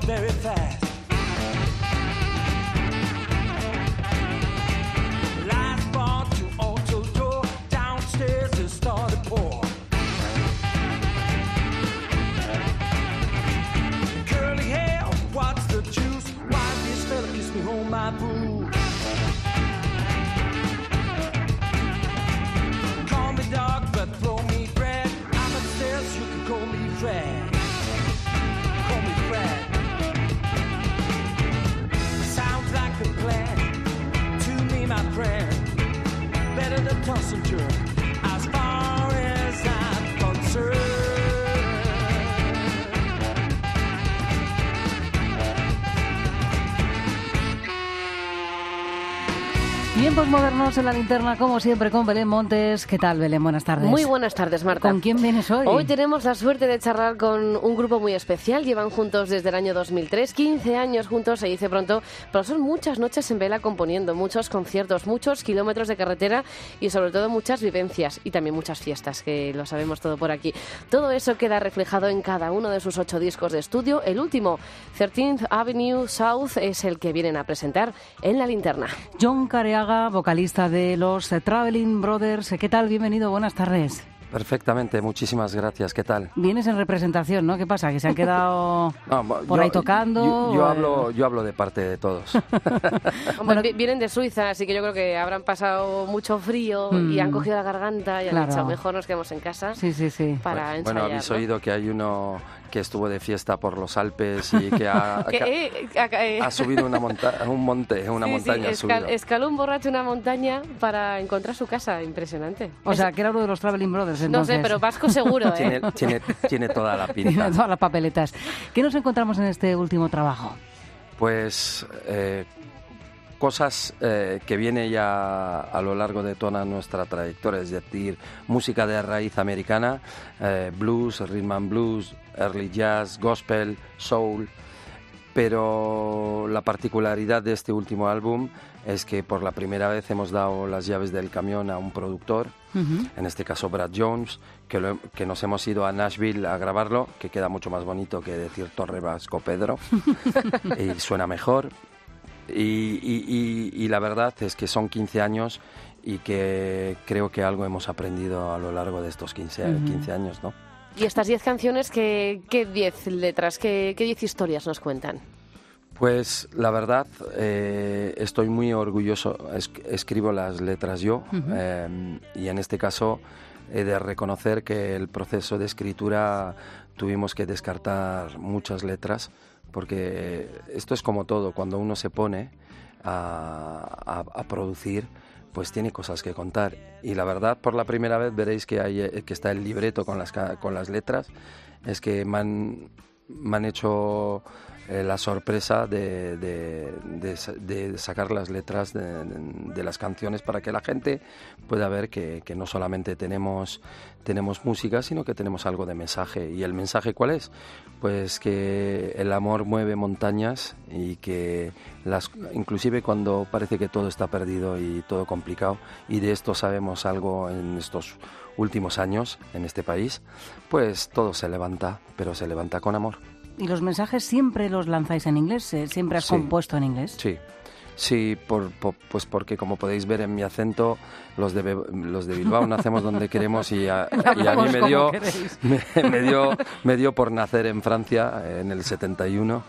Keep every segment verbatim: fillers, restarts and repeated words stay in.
very fast. Lights brought to auto door, downstairs it started pour. Curly hair, what's the juice? Why this fella kiss me on my boo? Call me dog, but throw me bread. I'm upstairs, you can call me Fred. Call me Fred. Sounds like a plan to me, my friend. Better than toss and jerk, as far as I'm concerned. Tiempos modernos en la linterna, como siempre, con Belén Montes. ¿Qué tal, Belén? Buenas tardes. Muy buenas tardes, Marta. ¿Con quién vienes hoy? Hoy tenemos la suerte de charlar con un grupo muy especial. Llevan juntos desde el año dos mil tres, quince años juntos, se dice pronto, pero son muchas noches en vela componiendo, muchos conciertos, muchos kilómetros de carretera y sobre todo muchas vivencias y también muchas fiestas, que lo sabemos todo por aquí. Todo eso queda reflejado en cada uno de sus ocho discos de estudio. El último, thirteenth Avenue South, es el que vienen a presentar en la linterna. Jon Kareaga, vocalista de los Traveling Brothers. ¿Qué tal? Bienvenido, buenas tardes. Perfectamente, muchísimas gracias. ¿Qué tal? Vienes en representación, ¿no? ¿Qué pasa? ¿Que se han quedado no, por yo, ahí tocando? Yo, yo, hablo, yo hablo de parte de todos. Bueno, vienen de Suiza, así que yo creo que habrán pasado mucho frío mm. y han cogido la garganta y han claro. dicho, mejor nos quedemos en casa sí, sí, sí. para bueno, ensayar. Bueno, habéis ¿no? oído que hay uno que estuvo de fiesta por los Alpes y que ha, que, eh, eh, ha subido una monta un monte, una sí, montaña. Sí, escal escaló un borracho una montaña para encontrar su casa, impresionante. O es... sea, que era uno de los Traveling Brothers, entonces. No sé, pero vasco seguro, ¿eh? tiene, tiene, tiene toda la pinta. Tiene todas las papeletas. ¿Qué nos encontramos en este último trabajo? Pues eh, cosas eh, que viene ya a lo largo de toda nuestra trayectoria, es decir, música de raíz americana, eh, blues, rhythm and blues, early jazz, gospel, soul, pero la particularidad de este último álbum es que por la primera vez hemos dado las llaves del camión a un productor, uh-huh. en este caso Brad Jones, que, lo, que nos hemos ido a Nashville a grabarlo, que queda mucho más bonito que decir Torre Vasco Pedro, y suena mejor. Y, y, y, y la verdad es que son quince años y que creo que algo hemos aprendido a lo largo de estos quince, uh-huh. quince años, ¿no? ¿Y estas diez canciones, qué diez letras, qué diez historias nos cuentan? Pues la verdad, eh, estoy muy orgulloso, es, escribo las letras yo, uh-huh. eh, y en este caso he de reconocer que el proceso de escritura tuvimos que descartar muchas letras, porque esto es como todo, cuando uno se pone a, a, a producir, pues tiene cosas que contar. Y la verdad, por la primera vez veréis que, hay, que está el libreto con las, con las letras, es que me han, me han hecho eh, la sorpresa de, de, de, de sacar las letras de, de, de las canciones para que la gente pueda ver que, que no solamente tenemos, tenemos música, sino que tenemos algo de mensaje. ¿Y el mensaje cuál es? Pues que el amor mueve montañas y que las, inclusive cuando parece que todo está perdido y todo complicado, y de esto sabemos algo en estos últimos años en este país, pues todo se levanta, pero se levanta con amor. ¿Y los mensajes siempre los lanzáis en inglés? ¿Siempre has sí. compuesto en inglés? Sí. Sí, por, por, pues porque como podéis ver en mi acento, los de, los de Bilbao nacemos donde queremos y a, y a mí me dio, me, me, dio, me dio por nacer en Francia en el setenta y uno.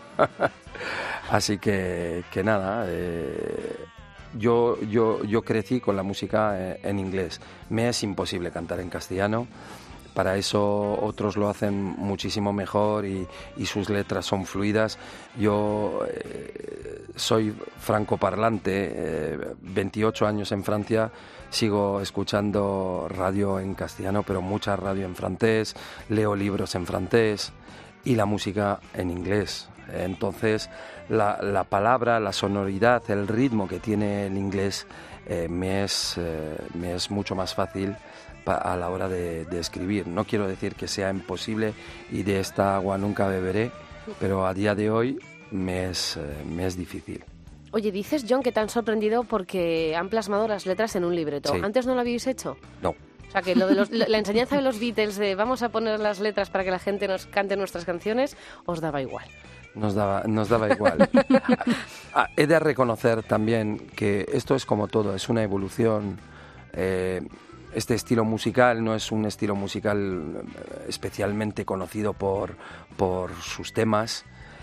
Así que, que nada, eh, yo, yo, yo crecí con la música en inglés. Me es imposible cantar en castellano. Para eso otros lo hacen muchísimo mejor y, y sus letras son fluidas. Yo eh, soy francoparlante, eh, veintiocho años en Francia, sigo escuchando radio en castellano, pero mucha radio en francés, leo libros en francés y la música en inglés. Entonces la, la palabra, la sonoridad, el ritmo que tiene el inglés eh, me, es, eh, me es mucho más fácil a la hora de, de escribir. No quiero decir que sea imposible y de esta agua nunca beberé, pero a día de hoy me es, eh, me es difícil. Oye, dices, Jon, que te han sorprendido porque han plasmado las letras en un libreto. Sí. ¿Antes no lo habíais hecho? No. O sea, que lo de los, la enseñanza de los Beatles de vamos a poner las letras para que la gente nos cante nuestras canciones, ¿os daba igual? Nos daba, nos daba igual. Ah, he de reconocer también que esto es como todo, es una evolución. Eh, este estilo musical no es un estilo musical especialmente conocido por, por sus temas,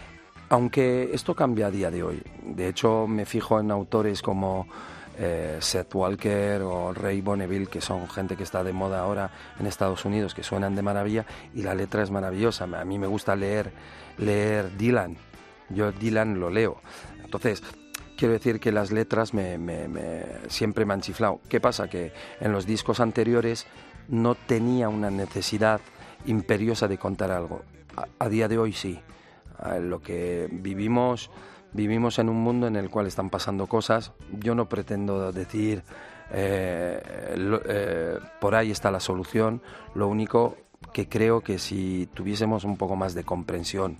aunque esto cambia a día de hoy. De hecho, me fijo en autores como eh, Seth Walker o Ray Bonneville, que son gente que está de moda ahora en Estados Unidos, que suenan de maravilla, y la letra es maravillosa. A mí me gusta leer, leer Dylan. Yo Dylan lo leo. Entonces, quiero decir que las letras me, me, me, siempre me han chiflado. ¿Qué pasa? Que en los discos anteriores no tenía una necesidad imperiosa de contar algo. A, a día de hoy sí. A lo que vivimos, vivimos en un mundo en el cual están pasando cosas. Yo no pretendo decir eh, lo, eh, por ahí está la solución. Lo único que creo que si tuviésemos un poco más de comprensión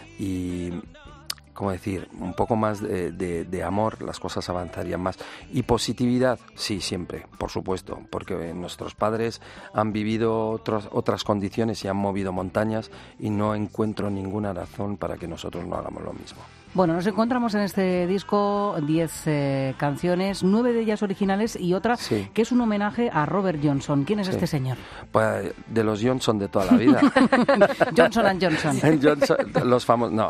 y, ¿cómo decir?, un poco más de, de, de amor, las cosas avanzarían más. Y positividad, sí, siempre, por supuesto, porque nuestros padres han vivido otros, otras condiciones y han movido montañas, y no encuentro ninguna razón para que nosotros no hagamos lo mismo. Bueno, nos encontramos en este disco diez eh, canciones, nueve de ellas originales y otra sí. que es un homenaje a Robert Johnson. ¿Quién es sí. este señor? Pues de los Johnson de toda la vida. Johnson and Johnson. Johnson, los famosos, no.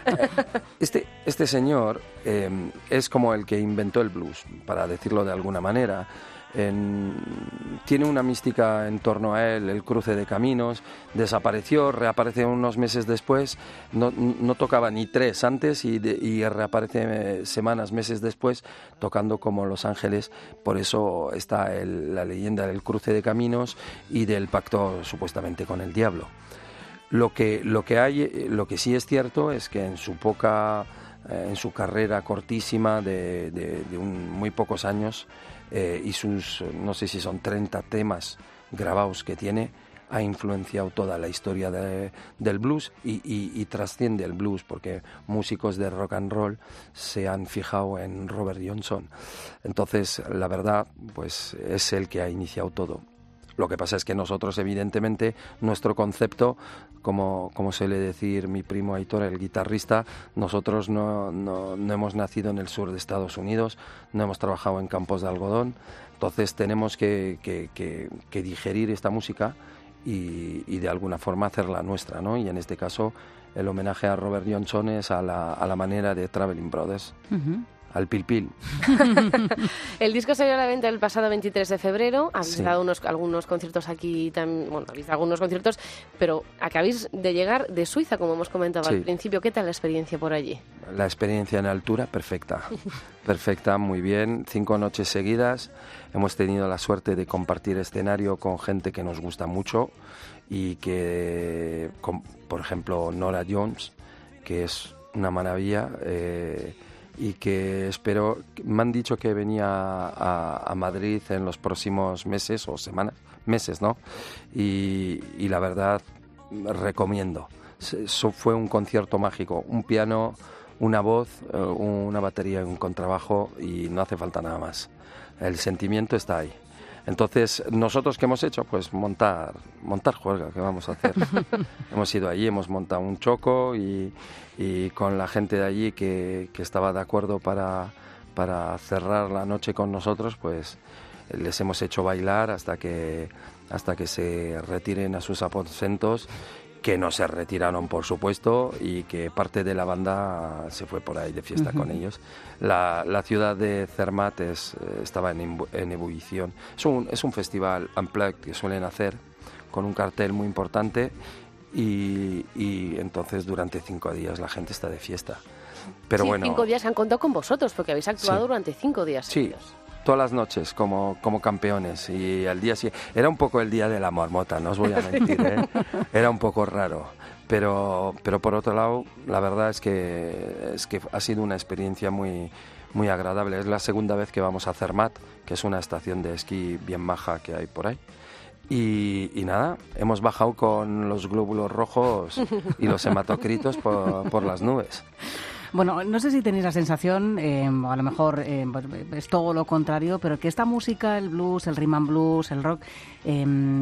Este, este señor eh, es como el que inventó el blues, para decirlo de alguna manera. En, tiene una mística en torno a él, el cruce de caminos. Desapareció, reapareció unos meses después, no, no tocaba ni tres antes y, de, y reaparece semanas, meses después, tocando como Los Ángeles. Por eso está el, la leyenda del cruce de caminos y del pacto supuestamente con el diablo. Lo que, lo que hay, lo que sí es cierto es que en su poca, eh, en su carrera cortísima de, de, de un, muy pocos años, Eh, y sus, no sé si son treinta temas grabados que tiene, ha influenciado toda la historia de, del blues y, y, y trasciende el blues, porque músicos de rock and roll se han fijado en Robert Johnson. Entonces, la verdad, pues es el que ha iniciado todo. Lo que pasa es que nosotros, evidentemente, nuestro concepto, como, como suele decir mi primo Aitor, el guitarrista, nosotros no, no, no hemos nacido en el sur de Estados Unidos, no hemos trabajado en campos de algodón, entonces tenemos que, que, que, que digerir esta música y, y de alguna forma hacerla nuestra, ¿no? Y en este caso, el homenaje a Robert Johnson es a la, a la manera de Traveling Brothers. Uh-huh. Al pil pil. El disco salió a la venta el pasado veintitrés de febrero. Habéis sí. dado unos, algunos conciertos aquí, también, bueno, habéis dado algunos conciertos, pero acabáis de llegar de Suiza, como hemos comentado sí. al principio. ¿Qué tal la experiencia por allí? La experiencia en altura, perfecta. Perfecta, muy bien. Cinco noches seguidas. Hemos tenido la suerte de compartir escenario con gente que nos gusta mucho y que, con, por ejemplo, Norah Jones, que es una maravilla, eh, y que espero, me han dicho que venía a, a Madrid en los próximos meses o semanas, meses, ¿no? Y, y la verdad, recomiendo. Eso fue un concierto mágico, un piano, una voz, una batería y un contrabajo, y no hace falta nada más. El sentimiento está ahí. Entonces, ¿nosotros qué hemos hecho? Pues montar, montar juerga, ¿qué vamos a hacer? Hemos ido allí, hemos montado un choco y, y con la gente de allí que, que estaba de acuerdo para, para cerrar la noche con nosotros, pues les hemos hecho bailar hasta que, hasta que se retiren a sus aposentos, que no se retiraron, por supuesto, y que parte de la banda se fue por ahí de fiesta uh-huh. con ellos. La, la ciudad de Zermatt es, estaba en, en ebullición. Es un, es un festival unplugged que suelen hacer con un cartel muy importante y, y entonces durante cinco días la gente está de fiesta. Pero sí, bueno, cinco días han contado con vosotros porque habéis actuado sí. durante cinco días. Sí. Seguidos. Todas las noches como, como campeones, y al día siguiente era un poco el día de la marmota, no os voy a mentir, ¿eh? Era un poco raro, pero, pero por otro lado la verdad es que, es que ha sido una experiencia muy, muy agradable. Es la segunda vez que vamos a Zermatt, que es una estación de esquí bien maja que hay por ahí. Y, y nada, hemos bajado con los glóbulos rojos y los hematocritos por, por las nubes. Bueno, no sé si tenéis la sensación, eh, o a lo mejor eh, es todo lo contrario, pero que esta música, el blues, el rhythm and blues, el rock, eh,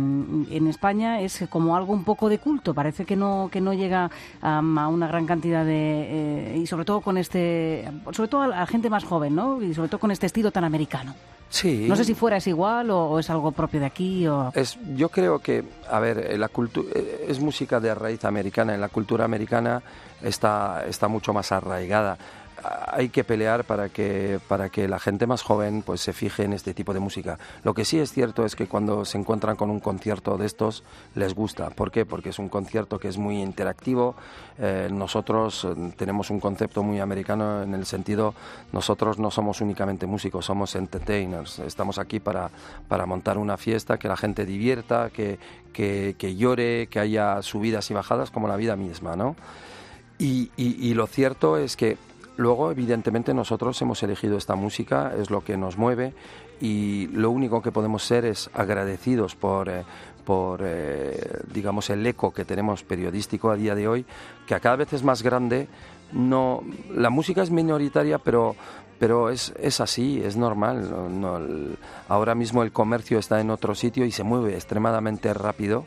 en España es como algo un poco de culto. Parece que no que no llega um, a una gran cantidad de... Eh, y sobre todo con este... Sobre todo a la gente más joven, ¿no? Y sobre todo con este estilo tan americano. Sí. No sé si fuera es igual o, o es algo propio de aquí o... Es, yo creo que, a ver, la cultu- es música de raíz americana. En la cultura americana está, está mucho más arraigada. Hay que pelear para que, para que la gente más joven pues se fije en este tipo de música. Lo que sí es cierto es que cuando se encuentran con un concierto de estos, les gusta. ¿Por qué? Porque es un concierto que es muy interactivo. Eh, nosotros tenemos un concepto muy americano en el sentido, nosotros no somos únicamente músicos, somos entertainers. Estamos aquí para, para montar una fiesta, que la gente divierta, que, que, que llore, que haya subidas y bajadas como la vida misma, ¿no? Y, y, y lo cierto es que luego, evidentemente, nosotros hemos elegido esta música, es lo que nos mueve y lo único que podemos ser es agradecidos por, eh, por eh, digamos, el eco que tenemos periodístico a día de hoy, que a cada vez es más grande. No, la música es minoritaria, pero, pero es, es así, es normal. No, no, el, ahora mismo el comercio está en otro sitio y se mueve extremadamente rápido,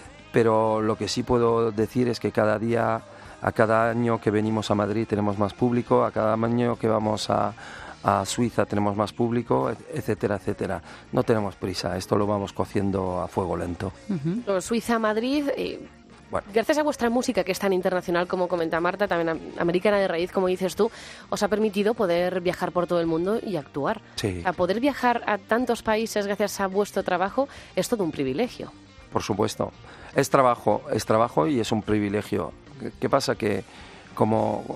pero lo que sí puedo decir es que cada día... A cada año que venimos a Madrid tenemos más público, a cada año que vamos a, a Suiza tenemos más público, etcétera, etcétera. No tenemos prisa, esto lo vamos cociendo a fuego lento. Uh-huh. Suiza, Madrid... Eh... Bueno. Gracias a vuestra música, que es tan internacional como comenta Marta, también americana de raíz, como dices tú, os ha permitido poder viajar por todo el mundo y actuar. Sí. A poder viajar a tantos países gracias a vuestro trabajo es todo un privilegio. Por supuesto. Es trabajo, es trabajo y es un privilegio. ¿Qué pasa? Que como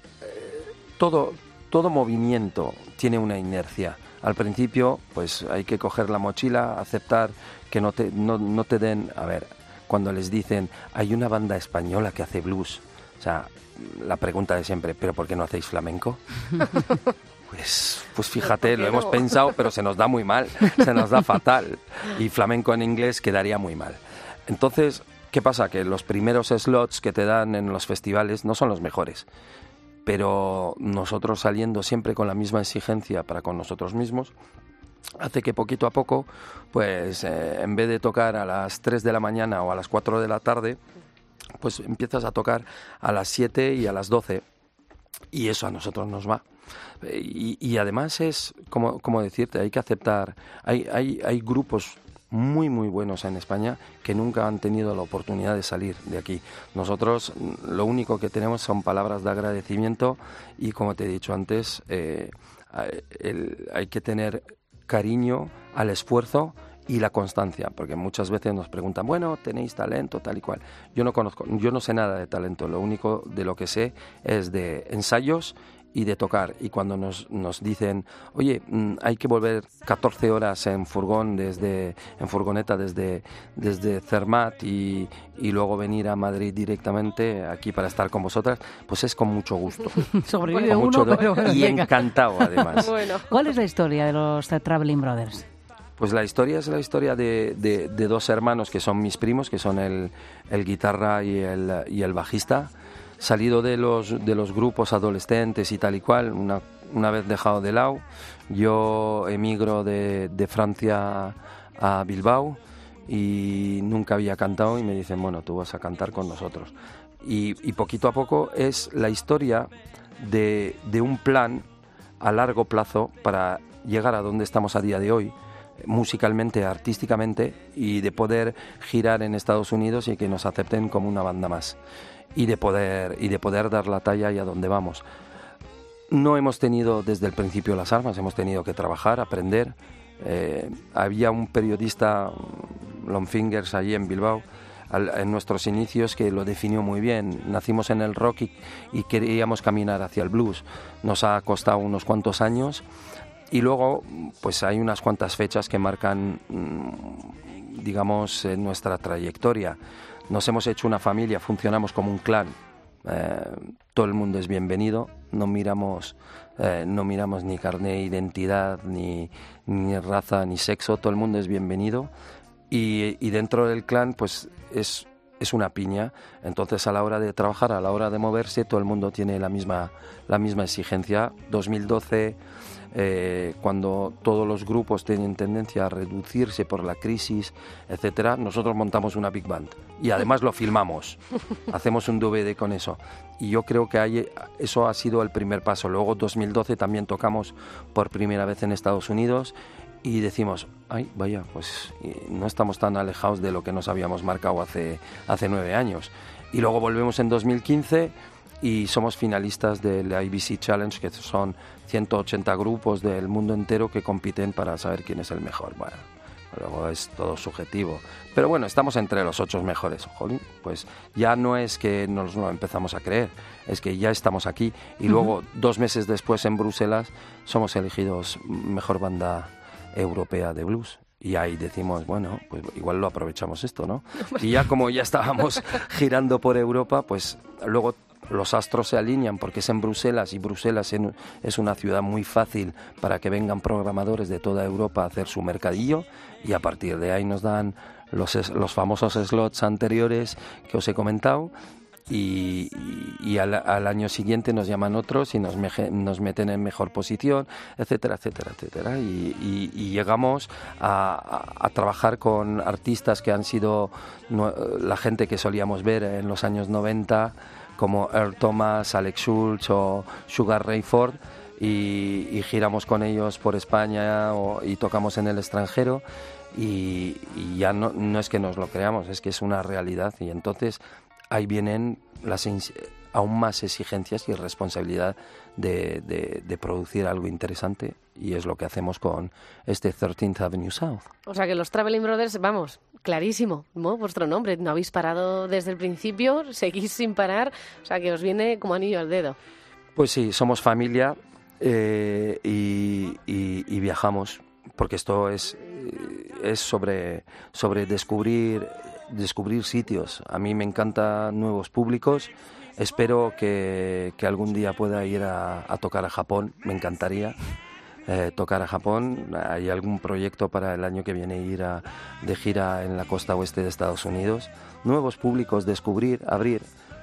eh, todo, todo movimiento tiene una inercia. Al principio, pues hay que coger la mochila, aceptar que no te, no, no te den... A ver, cuando les dicen, hay una banda española que hace blues, o sea, la pregunta de siempre, ¿pero por qué no hacéis flamenco? Pues, pues fíjate, lo hemos pensado, pero se nos da muy mal, se nos da fatal. Y flamenco en inglés quedaría muy mal. Entonces, ¿qué pasa? Que los primeros slots que te dan en los festivales no son los mejores. Pero nosotros saliendo siempre con la misma exigencia para con nosotros mismos, hace que poquito a poco, pues eh, en vez de tocar a las tres de la mañana o a las cuatro de la tarde, pues empiezas a tocar a las siete y a las doce. Y eso a nosotros nos va. Y, y además es, como, como decirte, hay que aceptar, hay, hay, hay grupos muy muy buenos en España que nunca han tenido la oportunidad de salir de aquí. Nosotros lo único que tenemos son palabras de agradecimiento y, como te he dicho antes, eh, el, hay que tener cariño al esfuerzo y la constancia, porque muchas veces nos preguntan, bueno, tenéis talento, tal y cual. Yo no conozco, yo no sé nada de talento, lo único de lo que sé es de ensayos y de tocar. Y cuando nos, nos dicen, oye, hay que volver catorce horas en furgón, desde en furgoneta desde, desde Zermatt y, y luego venir a Madrid directamente aquí para estar con vosotras, pues es con mucho gusto. Sobrevive con uno, mucho pero bueno, y venga. Encantado, además. Bueno. ¿Cuál es la historia de los The Traveling Brothers? Pues la historia es la historia de, de, de dos hermanos que son mis primos, que son el, el guitarra y el, y el bajista, salido de los, de los grupos adolescentes y tal y cual, una, una vez dejado de lado. Yo emigro de, de Francia a Bilbao y nunca había cantado y me dicen, bueno, tú vas a cantar con nosotros. Y, y poquito a poco es la historia de, de un plan a largo plazo para llegar a donde estamos a día de hoy, musicalmente, artísticamente, y de poder girar en Estados Unidos y que nos acepten como una banda más y de poder y de poder dar la talla y a dónde vamos. No hemos tenido desde el principio las armas, hemos tenido que trabajar, aprender. Eh, había un periodista, Longfingers, allí en Bilbao, al, en nuestros inicios, que lo definió muy bien. Nacimos en el rock y, y queríamos caminar hacia el blues. Nos ha costado unos cuantos años. Y luego, pues hay unas cuantas fechas que marcan, digamos, nuestra trayectoria. Nos hemos hecho una familia, funcionamos como un clan. Eh, todo el mundo es bienvenido, no miramos, eh, no miramos ni carné, identidad, ni, ni raza, ni sexo, todo el mundo es bienvenido. Y, y dentro del clan, pues es es una piña. Entonces, a la hora de trabajar, a la hora de moverse, todo el mundo tiene la misma, la misma exigencia. dos mil doce, eh, cuando todos los grupos tienen tendencia a reducirse por la crisis, etcétera, nosotros montamos una big band y además lo filmamos. Hacemos un D V D con eso. Y yo creo que hay, eso ha sido el primer paso. Luego, dos mil doce, también tocamos por primera vez en Estados Unidos. Y decimos, ay, vaya, pues no estamos tan alejados de lo que nos habíamos marcado hace, hace nueve años. Y luego volvemos en dos mil quince y somos finalistas del I B C Challenge, que son ciento ochenta grupos del mundo entero que compiten para saber quién es el mejor. Bueno, luego es todo subjetivo. Pero bueno, estamos entre los ocho mejores. Jolín, pues ya no es que nos lo empezamos a creer, es que ya estamos aquí. Y uh-huh. luego, dos meses después, en Bruselas, somos elegidos mejor banda europea de blues. Y ahí decimos, bueno, pues igual lo aprovechamos esto, ¿no? Y ya como ya estábamos girando por Europa, pues luego los astros se alinean porque es en Bruselas y Bruselas es una ciudad muy fácil para que vengan programadores de toda Europa a hacer su mercadillo y a partir de ahí nos dan los, los famosos slots anteriores que os he comentado. Y, y, y al, al año siguiente nos llaman otros y nos, meje, nos meten en mejor posición, etcétera, etcétera, etcétera. Y, y, y llegamos a, a, a trabajar con artistas que han sido no, la gente que solíamos ver en los años noventa, como Earl Thomas, Alex Schultz o Sugar Ray Ford, y, y giramos con ellos por España o, y tocamos en el extranjero. Y, y ya no, no es que nos lo creamos, es que es una realidad. Y entonces ahí vienen las aún más exigencias y responsabilidad de, de, de producir algo interesante, y es lo que hacemos con este thirteenth Avenue South. O sea que los Traveling Brothers, vamos, clarísimo, ¿no? Vuestro nombre, no habéis parado desde el principio, seguís sin parar, o sea que os viene como anillo al dedo. Pues sí, somos familia eh, y, y, y viajamos, porque esto es, es sobre, sobre descubrir... descubrir sitios. A mí me encantan nuevos públicos. Espero que, que algún día pueda ir a, a tocar a Japón. Me encantaría eh, tocar a Japón. Hay algún proyecto para el año que viene ir a, de gira en la costa oeste de Estados Unidos. Nuevos públicos, descubrir, abrir.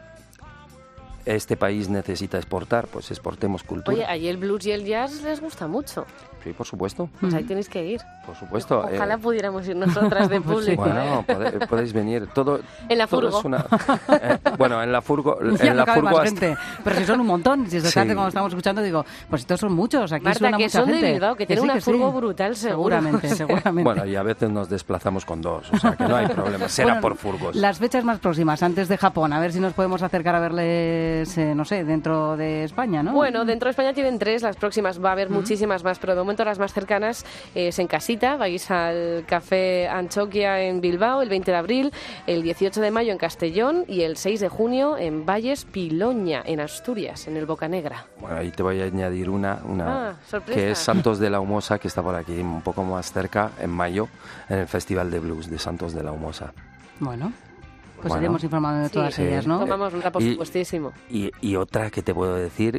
Este país necesita exportar, pues exportemos cultura. Oye, ahí el blues y el jazz les gusta mucho. Sí, por supuesto. Pues ahí tenéis que ir. Por supuesto. Ojalá eh, pudiéramos ir nosotras de público. Bueno, pode, podéis venir. Todo, en la furgo. Todo es una, eh, bueno, en la furgo. Ya en no la cabe furgo más hasta... gente. Pero si son un montón. Si se Sí. hace cuando estamos escuchando, digo, pues estos son muchos. Aquí Marta, suena que mucha son gente. de Bilbao, que tiene sí, una que furgo sí. brutal, seguro. Seguramente, seguramente. Bueno, y a veces nos desplazamos con dos, o sea que no hay problema. Será Bueno, por furgos. Las fechas más próximas, antes de Japón, a ver si nos podemos acercar a verles, eh, no sé, dentro de España, ¿no? Bueno, dentro de España tienen tres, las próximas va a haber uh-huh. muchísimas más, pero de momento las más cercanas es en casita. Vais al Café Anchoquia en Bilbao el veinte de abril, el dieciocho de mayo en Castellón y el seis de junio en Valles Piloña, en Asturias, en el Bocanegra. Bueno, ahí te voy a añadir una, una ah, sorpresa. que es Santos de la Humosa, que está por aquí un poco más cerca, en mayo, en el Festival de Blues de Santos de la Humosa. Bueno. Pues bueno, iremos informando de todas sí, ellas, ¿no? Tomamos nota, por supuestísimo. Y, y otra que te puedo decir,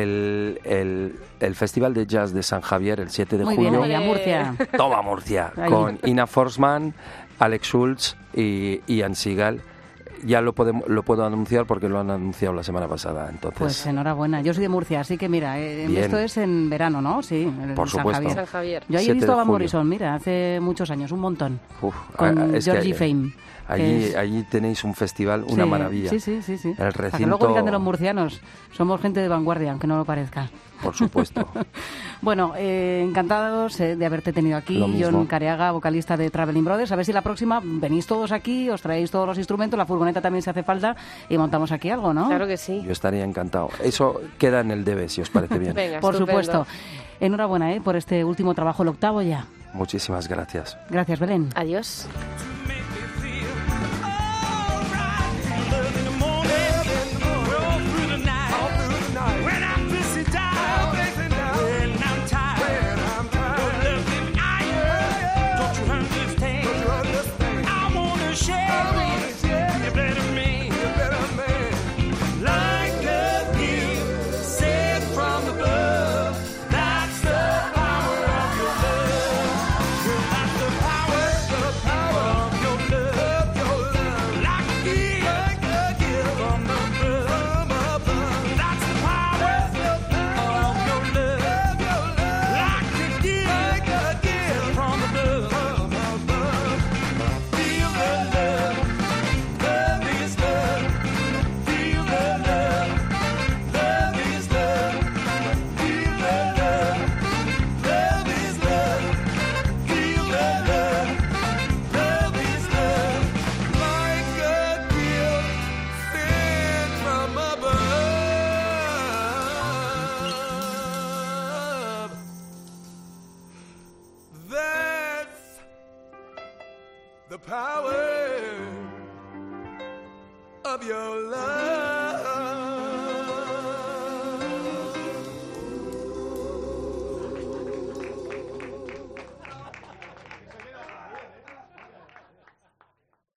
el, el, el Festival de Jazz de San Javier, el siete de Muy junio. Muy bien, Murcia. Toma Murcia, Ahí. con Ina Forsman, Alex Schultz y Ian Seagal. Ya lo, podemos, lo puedo anunciar porque lo han anunciado la semana pasada. Entonces, pues enhorabuena. Yo soy de Murcia, así que mira, eh, esto es en verano, ¿no? Sí, en por San supuesto. Javier. San Javier. Yo ahí he visto a Van Morrison, mira, hace muchos años, un montón. Uf, con es Georgie que, Fame. Allí, es... allí tenéis un festival, una sí, maravilla. Sí, sí, sí. sí. El recinto... Para que luego digan de los murcianos, somos gente de vanguardia, aunque no lo parezca. Por supuesto. Bueno, eh, encantados eh, de haberte tenido aquí, John Careaga, vocalista de Traveling Brothers. A ver si la próxima venís todos aquí, os traéis todos los instrumentos, la furgoneta también se hace falta y montamos aquí algo, ¿no? Claro que sí. Yo estaría encantado. Eso queda en el D V, si os parece bien. Venga, por estupendo. supuesto. Enhorabuena eh, por este último trabajo, el octavo ya. Muchísimas gracias. Gracias, Belén. Adiós. Like of your love.